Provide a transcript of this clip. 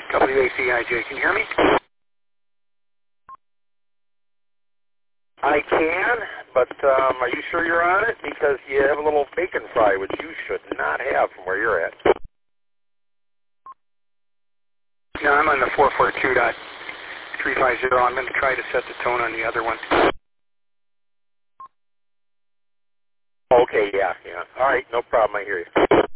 WACIJ, can you hear me? I can, but are you sure you're on it? Because you have a little bacon fry, which you should not have from where you're at. No, I'm on the 442.350. I'm going to try to set the tone on the other one. Okay, yeah. All right, no problem. I hear you.